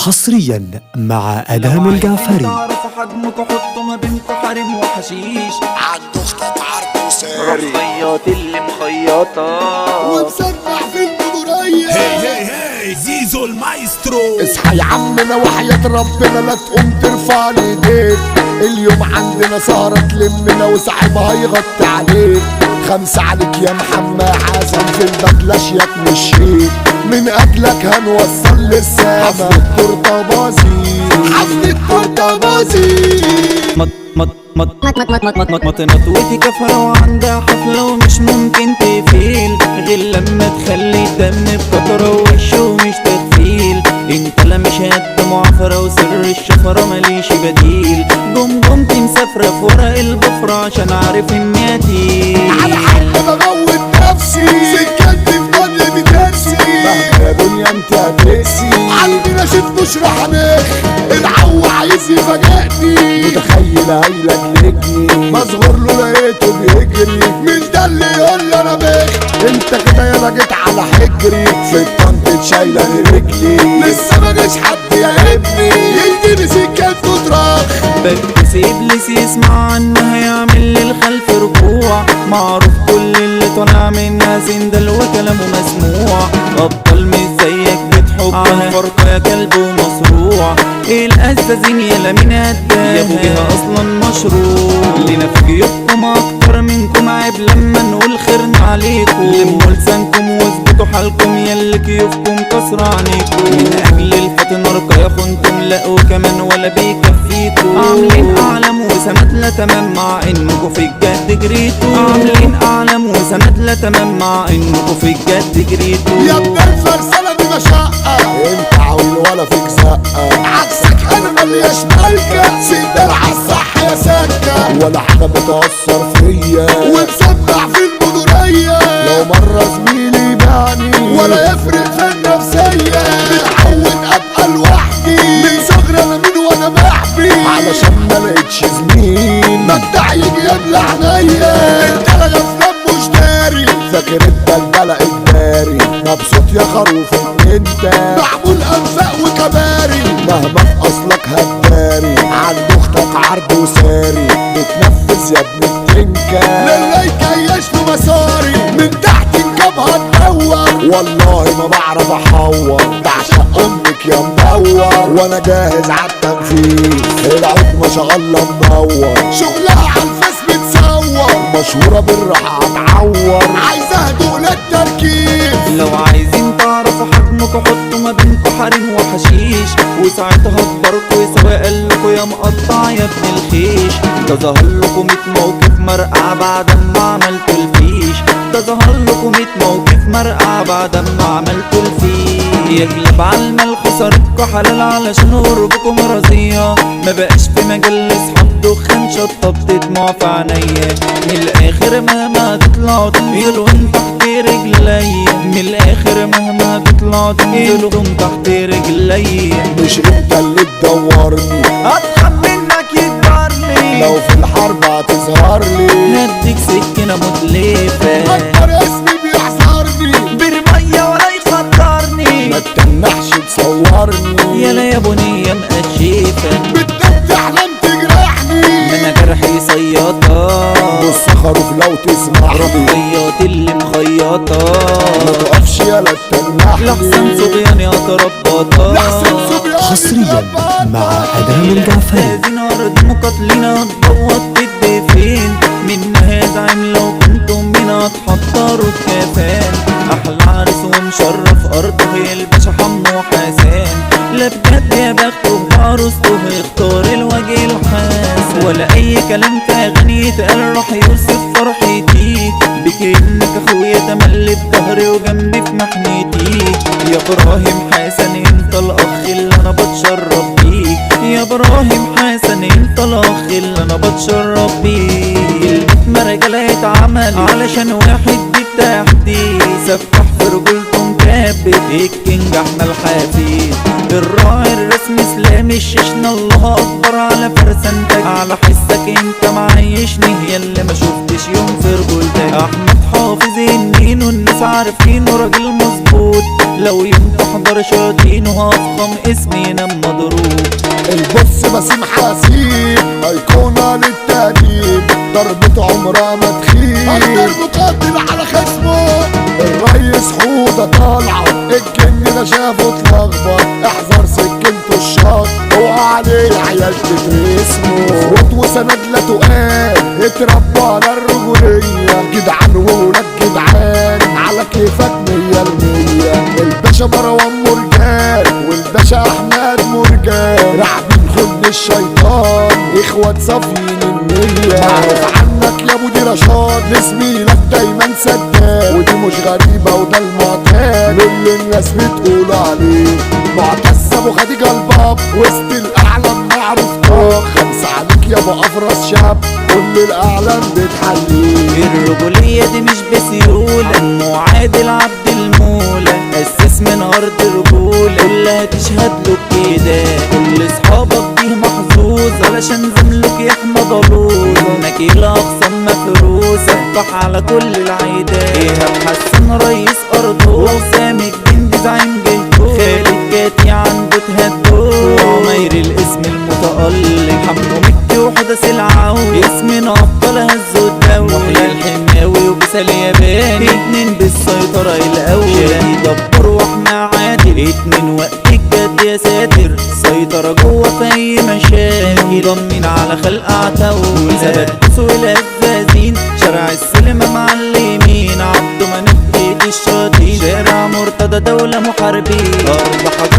حصريا مع ادهم الجعفري. تعرفوا حجمك وحطوا ما بينكوا حريم وحشيش، عنده خطط عرض وساري الخياط اللي مخيطة ومسمع في المدورية. هي زيزو المايسترو. اصحى يا عمنا وحياة ربنا لا تقوم ترفع ايديك، اليوم عندنا سهرة تلمنا وصاحبها يغطي عليك. 5 عليك يا محمد حسن في البدلة شياك مشيت، من اجلك هنوصل للسما حفلة تورته بازي، حفلة تورته بازي. مطوتي كفرة وعندها حفلة ومش ممكن تفيل غير لما تخلي الدم بكترة ووشه مش تغفيل. انت لا مش قد معافرة وسر الشفرة ماليش بديل. جمجمتي مسافرة في ورق البفرة عشان عارف اني قتيل. على حق بموت نفسي سكنتي في ضل بترسي، مهما يا دنيا انت هتقسي عندنا شفت اشرح نخ العو عايز يفاجئني، متخيل هيلك لجني مظهر له لقيته بيجري، مش ده اللي يقول لي انا بخ انت كده يالا جيت على حجري، في الطنط شايله رجلي لسه ما جاش حد يا ابني يديني سكنته تراخ. بس ابليس يسمع عنها يعمل للخلف ركوع، معروف كل اللي طالع منها سندل وكلامه مسموع. ابطال مش زيك بتحبها فرقة يا كلب ومصروع، الاساسين يلا مين قدها يا ابوها اصلا مشروع. لينا في جيوبكم اكتر منكم عيب لما نقول خيرنا عليكم، لموا لسانكم واثبتوا حالكم ياللي كيوفكم كسر عنيكم. من اجل الفتن نرقى يا خنتم لا وكمان ولا بيكفيكم، عاملين اعلام وسند لا تمام مع انكم في الجد جريتوا. عاملين اعلام وسند لا تمام مع انكم في الجد جريتوا. يا ابن الفرسانة دي مشقة انت عويل ولا فيك زقة، عكسك انا ملياش مالكة سندل عالصح يا سكة، ولا حاجة بتأثر فيا ومسمع في المدورية. لو مرة زميلي باعني ولا يفرق في النفسية، متعود ابقى لوحدي من صغري انا مين وانا بحبي، علشان ما لقيتش زميل مبدع يجي يملى عينيا. انت لا غفلان مش داري فاكر الدلدلة اجباري، مبسوط يا خروف ان انت معمول انفاق وكباري، مهما في اصلك هتداري عند اختك عرض وساري، بتنفذ يا ابن التنكة للي يكيش في مساري، من تحت الجبهة تدور والله ما بعرف احور، بعشق امك يا مدور وانا جاهز عالتنفيذ، العود ما شاء الله منور، شغلها عالفاس بتصور، مشهورة بالراحة هتعور، عايزة هدوء للتركيز. لو عايزين تعرفوا حجمكوا حطوا ما بينكوا حريم وحشيش، وساعتها هتباركوا سواء قالكوا يا مقطع يا ابن الخيش. ده ظهر لكم 100 موقف مرقع بعد ما عملتوا الفيش، ده ظهر لكم 100 موقف مرقع بعد ما عملتوا الفيش. يغلب عالمال خسارتكوا حلال علشان قربكم رضية، ما بقاش في مجال اصحاب دخان شطبت دموع في عينيا. من الاخر مهما تطلعوا تنزلوا انت تحت رجليا، من الاخر مهما تطلعوا تنزلوا تحت رجليا. مش انت اللي تدورني اضخم منك يكبرني، لو في الحرب هتظهر لي هديك سكينة متلفة، اكبر اسمي بيحذرني برمية ولا يخطرني، ما تتنحش تصورني يلا يا بنية مقشيفة بتنام تحلم تجرحني، انا جرحي صياطة بص خروف لو تسمح لي خياط اللي مخيطة، ما تقفش يالا تتنحلي لحسن صبيان يا تربطة، لحسن صبيان حصريا مع ادهم الجعفري. هذه ارض مقاتلين هتبوط تدي فين، منها زعيم لو كنتم منا تحضروا الكفان. احلى عرس ومشرف ارضه هي الباشا حمو حسان، لا بجد يا بخته بعروسته اختار الوجه الحسن، ولا اي كلام في اغاني يتقال راح يوصف فرحتي بك انك اخويا تملي بظهري وجنبي في محنتي. يا ابراهيم حسن انت الاخ اللي انا بتشرف بيك، يا ابراهيم حسن انت الاخ اللي انا بتشرف بيك. البيت مرجله يتعمل علشان واحد بالتحديد، سفح في رجولته مكبت الكينج احمد الحفيد، الراعي الرسمي اسلامي الشيشنا الله اكبر على فرسانتك، على حسك انت معيشني يا اللي ما شفتش يوم في رجولتك. احمد حافظ النين والناس عارفينه راجل مظبوط، لو يوم تحضر شاطينه هفخم اسمي ينام مضروب. البص باسم حسيب ايقونة للتأديب، ضربة عمرها ما تخيب، الضرب قاتل على خصمه. الريس حودة طالعة الجن ده شافه اتلخبط، احذر سكنته الشط اوعى عليه عيال تترسمه. خروط وسند لا تقال اتربوا على الرجولية، جدعان وولاد جدعان على كيفك 100%. الباشا مروان مرجان والباشا احمد مرجان، راعبين خن الشيطان اخوات صافيين النية. معروف عنك يا ابو دي رشاد لزميلك دايما سداد، ودي مش غريبة وده المعتاد اللي الناس بتقول عليه. معتز ابو خديجة الباب وسط الاعلام معروف طاق، خمسة عليك يا ابو افرس شاب كل الاعلام بتحليه. الرجولية دي مش بسيولة، ام عادل عبد المولى اسس من ارض رجولة، كلها تشهد له كده. كل اصحابك دي محظوظ علشان زملك يحمى ضلوظ، نكيل اقسام مفروسة افتح على كل العيدات. ايهاب حسن رئيس ارضه، وسام الجندي زعيم جهته، خالد كاتي عنده تهدو، وعمير الاسم المتألق، حمو مكي وحدث العون اسمنا ابطال هزوا الدولة، محيي الحماوي وبسال ياباني اتنين بالسيطرة الاول، شادي دبور واحمى عادل اتنين وقت الجد يا ساتر، سيطرة جوه في اي مشاكل، ضامنين على خلق عتاول، ثبت سوق الهزازين، شارع السينما معلمين، عبده منبي الشاطين، شارع مرتضى دولة محاربين، ارض